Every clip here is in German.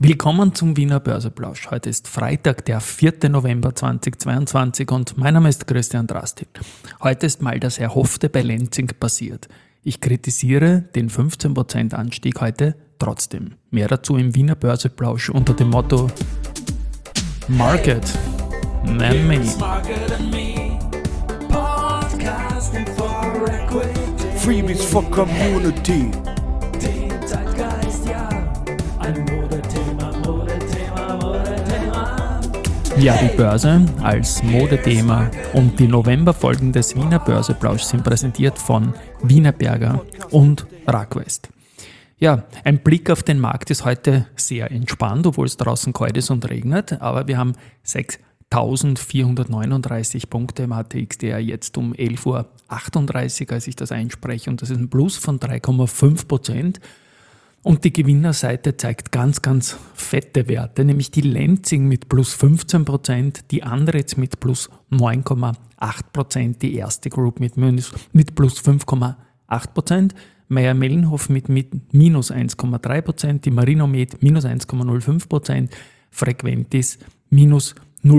Willkommen zum Wiener Börseplausch. Heute ist Freitag, der 4. November 2022 und mein Name ist Christian Drastil. Heute ist mal das Erhoffte bei Lenzing passiert. Ich kritisiere den 15% Anstieg heute trotzdem. Mehr dazu im Wiener Börseplausch unter dem Motto Market Man Me. Freebies for Community. Ja, die Börse als Modethema und die Novemberfolgen des Wiener Börseplausch sind präsentiert von Wienerberger und Rackwest. Ja, ein Blick auf den Markt ist heute sehr entspannt, obwohl es draußen kalt ist und regnet, aber wir haben 6.439 Punkte im ATXDR jetzt um 11.38 Uhr, als ich das einspreche, und das ist ein Plus von 3,5%. Und die Gewinnerseite zeigt ganz, ganz fette Werte, nämlich die Lenzing mit plus 15%, die Andritz mit plus 9,8%, die erste Group mit plus 5,8%, Mayr-Melnhof mit minus 1,3%, die Marinomed minus 1,05%, Frequentis minus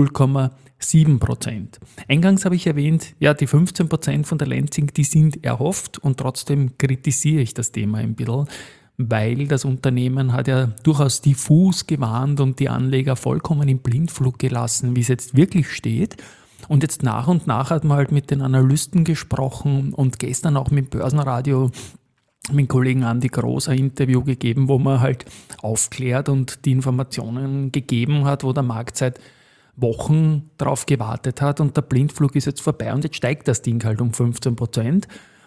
0,7%. Eingangs habe ich erwähnt, ja, die 15% von der Lenzing, die sind erhofft und trotzdem kritisiere ich das Thema ein bisschen, weil das Unternehmen hat ja durchaus diffus gewarnt und die Anleger vollkommen im Blindflug gelassen, wie es jetzt wirklich steht. Und jetzt nach und nach hat man halt mit den Analysten gesprochen und gestern auch mit dem Börsenradio mit dem Kollegen Andi Groß ein Interview gegeben, wo man halt aufklärt und die Informationen gegeben hat, wo der Markt seit Wochen drauf gewartet hat und der Blindflug ist jetzt vorbei und jetzt steigt das Ding halt um 15%.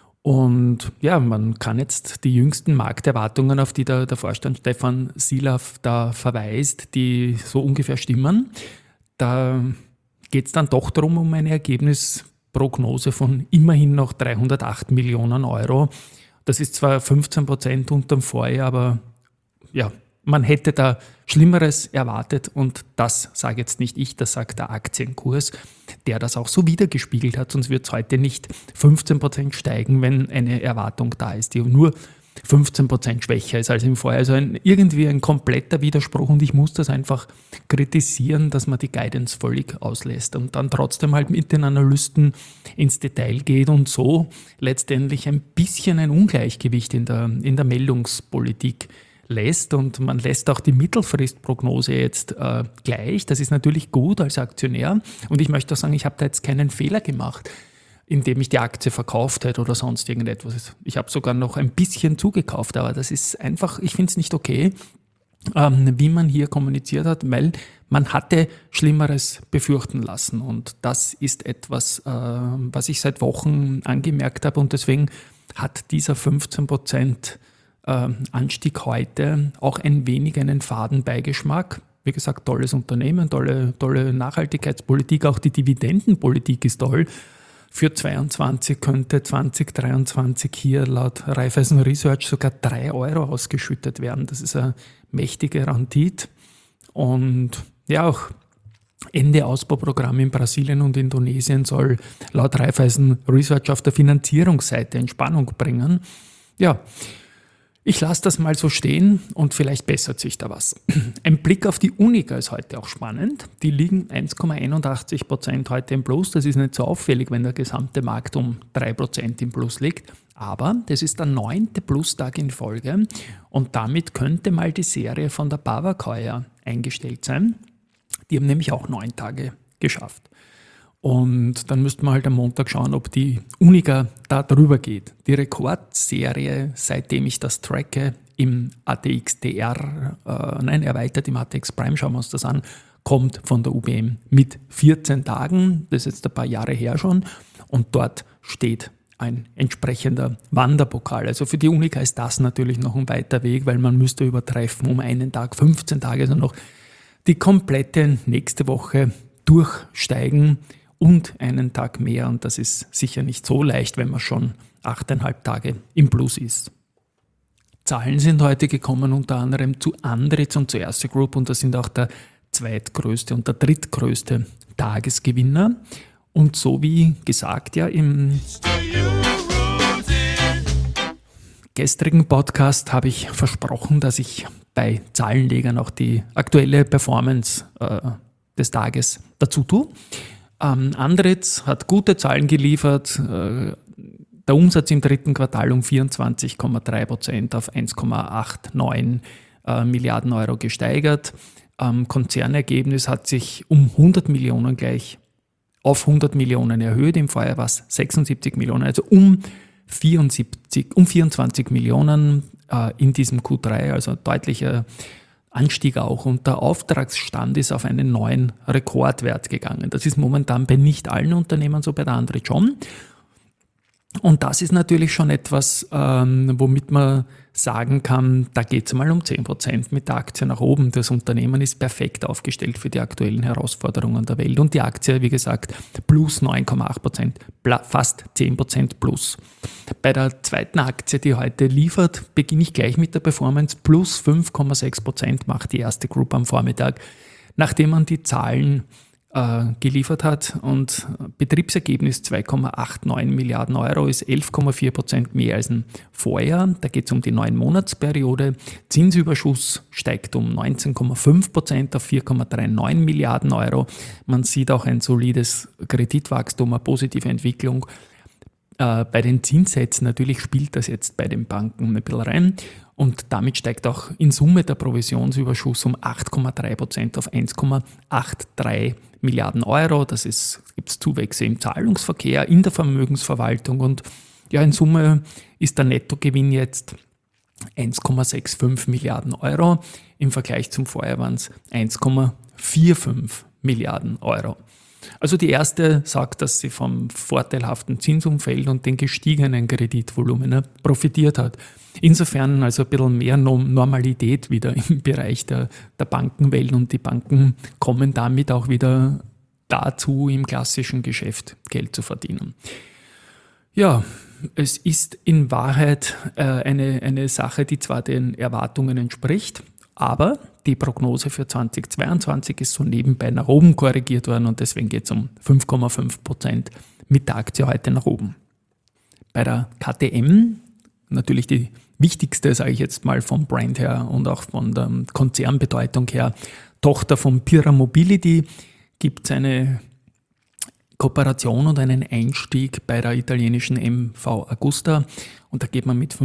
Und ja, man kann jetzt die jüngsten Markterwartungen, auf die der Vorstand Stefan Silaff da verweist, die so ungefähr stimmen. Da geht es dann doch darum, um eine Ergebnisprognose von immerhin noch 308 Millionen Euro. Das ist zwar 15% unterm Vorjahr, aber ja, man hätte da Schlimmeres erwartet und das sage jetzt nicht ich, das sagt der Aktienkurs, der das auch so wiedergespiegelt hat, sonst wird es heute nicht 15% steigen, wenn eine Erwartung da ist, die nur 15% schwächer ist als im Vorjahr. Also irgendwie ein kompletter Widerspruch und ich muss das einfach kritisieren, dass man die Guidance völlig auslässt und dann trotzdem halt mit den Analysten ins Detail geht und so letztendlich ein bisschen ein Ungleichgewicht in der Meldungspolitik lässt und man lässt auch die Mittelfristprognose jetzt gleich. Das ist natürlich gut als Aktionär und ich möchte auch sagen, ich habe da jetzt keinen Fehler gemacht, indem ich die Aktie verkauft hätte oder sonst irgendetwas. Ich habe sogar noch ein bisschen zugekauft, aber das ist einfach, ich finde es nicht okay, wie man hier kommuniziert hat, weil man hatte Schlimmeres befürchten lassen und das ist etwas, was ich seit Wochen angemerkt habe und deswegen hat dieser 15% Anstieg heute auch ein wenig einen faden Beigeschmack. Wie gesagt, tolles Unternehmen, tolle Nachhaltigkeitspolitik, auch die Dividendenpolitik ist toll. Für 22 könnte 2023 hier laut Raiffeisen Research sogar 3 Euro ausgeschüttet werden. Das ist eine mächtige Rendite. Und ja, auch Ende Ausbauprogramm in Brasilien und Indonesien soll laut Raiffeisen Research auf der Finanzierungsseite Entspannung bringen. Ja, ich lasse das mal so stehen und vielleicht bessert sich da was. Ein Blick auf die Unica ist heute auch spannend. Die liegen 1,81% heute im Plus. Das ist nicht so auffällig, wenn der gesamte Markt um 3% im Plus liegt. Aber das ist der 9. Plustag in Folge und damit könnte mal die Serie von der BAWAG heuer eingestellt sein. Die haben nämlich auch 9 Tage geschafft. Und dann müsste man halt am Montag schauen, ob die Unica da drüber geht. Die Rekordserie, seitdem ich das tracke, im ATXDR, erweitert im ATX Prime, schauen wir uns das an, kommt von der UBM mit 14 Tagen. Das ist jetzt ein paar Jahre her schon. Und dort steht ein entsprechender Wanderpokal. Also für die Unica ist das natürlich noch ein weiter Weg, weil man müsste übertreffen um einen Tag, 15 Tage, also noch die komplette nächste Woche durchsteigen und einen Tag mehr. Und das ist sicher nicht so leicht, wenn man schon 8,5 Tage im Plus ist. Zahlen sind heute gekommen, unter anderem zu Andritz und zur Erste Group und das sind auch der zweitgrößte und der drittgrößte Tagesgewinner. Und so wie gesagt ja im gestrigen Podcast habe ich versprochen, dass ich bei Zahlenlegern auch die aktuelle Performance des Tages dazu tue. Andritz hat gute Zahlen geliefert. Der Umsatz im dritten Quartal um 24,3% auf 1,89 Milliarden Euro gesteigert. Konzernergebnis hat sich um 100 Millionen gleich auf 100 Millionen erhöht. Im Vorjahr war es 76 Millionen, also um 24 Millionen in diesem Q3, also deutlicher Anstieg auch. Und der Auftragsstand ist auf einen neuen Rekordwert gegangen. Das ist momentan bei nicht allen Unternehmen so, bei der Andritz schon. Und das ist natürlich schon etwas, womit man sagen kann, da geht es mal um 10% mit der Aktie nach oben. Das Unternehmen ist perfekt aufgestellt für die aktuellen Herausforderungen der Welt. Und die Aktie, wie gesagt, plus 9,8%, fast 10% plus. Bei der zweiten Aktie, die heute liefert, beginne ich gleich mit der Performance. Plus 5,6% macht die erste Group am Vormittag, nachdem man die Zahlen geliefert hat, und Betriebsergebnis 2,89 Milliarden Euro ist 11,4% mehr als im Vorjahr. Da geht es um die 9-Monatsperiode. Zinsüberschuss steigt um 19,5% auf 4,39 Milliarden Euro. Man sieht auch ein solides Kreditwachstum, eine positive Entwicklung. Bei den Zinssätzen natürlich spielt das jetzt bei den Banken ein bisschen rein. Und damit steigt auch in Summe der Provisionsüberschuss um 8,3% auf 1,83 Milliarden Euro. Das gibt es Zuwächse im Zahlungsverkehr, in der Vermögensverwaltung, und ja, in Summe ist der Nettogewinn jetzt 1,65 Milliarden Euro. Im Vergleich zum Vorjahr waren es 1,45 Milliarden Euro. Also die erste sagt, dass sie vom vorteilhaften Zinsumfeld und den gestiegenen Kreditvolumina profitiert hat. Insofern also ein bisschen mehr Normalität wieder im Bereich der Bankenwelt, und die Banken kommen damit auch wieder dazu, im klassischen Geschäft Geld zu verdienen. Ja, es ist in Wahrheit eine Sache, die zwar den Erwartungen entspricht, aber die Prognose für 2022 ist so nebenbei nach oben korrigiert worden, und deswegen geht es um 5,5% mit der Aktie heute nach oben. Bei der KTM, natürlich die wichtigste, sage ich jetzt mal, vom Brand her und auch von der Konzernbedeutung her, Tochter von Pierer Mobility, gibt es eine Kooperation und einen Einstieg bei der italienischen MV Agusta, und da geht man mit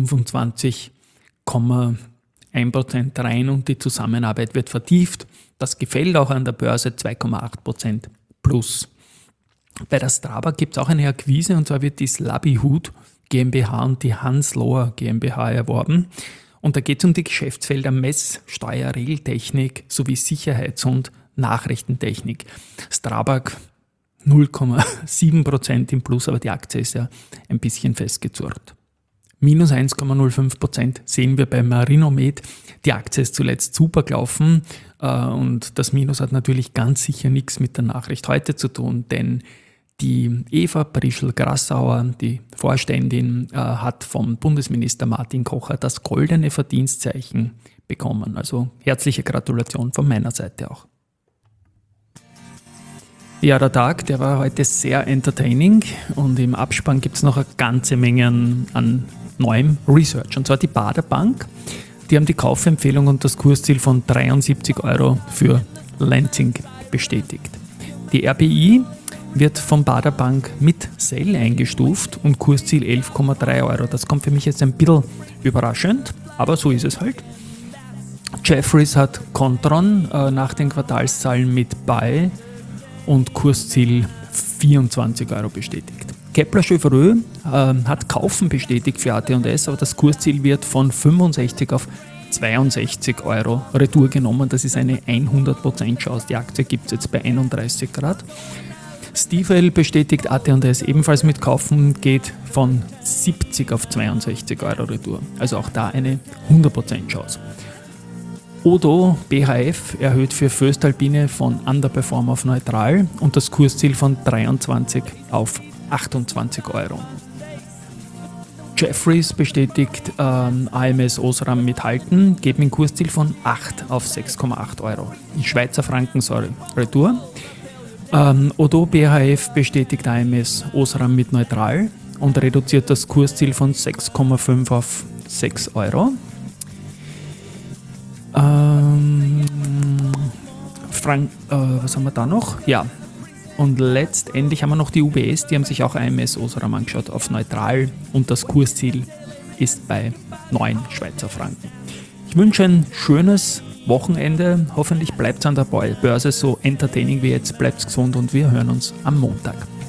25,1% rein, und die Zusammenarbeit wird vertieft. Das gefällt auch an der Börse, 2,8% plus. Bei der Strabag gibt es auch eine Akquise, und zwar wird die Slabihut GmbH und die Hans Lohr GmbH erworben. Und da geht es um die Geschäftsfelder Mess, Steuer, Regeltechnik sowie Sicherheits- und Nachrichtentechnik. Strabag 0,7% im Plus, aber die Aktie ist ja ein bisschen festgezurrt. Minus 1,05% sehen wir bei Marinomed. Die Aktie ist zuletzt super gelaufen, und das Minus hat natürlich ganz sicher nichts mit der Nachricht heute zu tun, denn die Eva Prischl-Grassauer, die Vorständin, hat vom Bundesminister Martin Kocher das goldene Verdienstzeichen bekommen. Also herzliche Gratulation von meiner Seite auch. Ja, der Tag, der war heute sehr entertaining, und im Abspann gibt es noch eine ganze Menge an neuem Research. Und zwar die Baader Bank, die haben die Kaufempfehlung und das Kursziel von 73 Euro für Lenzing bestätigt. Die RBI wird von Baader Bank mit Sell eingestuft und Kursziel 11,3 Euro. Das kommt für mich jetzt ein bisschen überraschend, aber so ist es halt. Jefferies hat Kontron nach den Quartalszahlen mit Buy und Kursziel 24 Euro bestätigt. Kepler Chevreux hat Kaufen bestätigt für AT&S, aber das Kursziel wird von 65 auf 62 Euro retour genommen. Das ist eine 100% Chance. Die Aktie gibt es jetzt bei 31 Grad. Stifel bestätigt AT&S ebenfalls mit Kaufen, geht von 70 auf 62 Euro retour. Also auch da eine 100% Chance. Odo BHF erhöht für Voestalpine von Underperform auf Neutral und das Kursziel von 23 auf 28 Euro. Jefferies bestätigt AMS Osram mit Halten, geht mit dem Kursziel von 8 auf 6,8 Euro. In Schweizer Franken, retour. Odo BHF bestätigt AMS Osram mit Neutral und reduziert das Kursziel von 6,5 auf 6 Euro. Was haben wir da noch? Ja, und letztendlich haben wir noch die UBS, die haben sich auch AMS Osram angeschaut auf neutral und das Kursziel ist bei 9 Schweizer Franken. Ich wünsche ein schönes Wochenende. Hoffentlich bleibt es an der Börse so entertaining wie jetzt. Bleibt gesund und wir hören uns am Montag.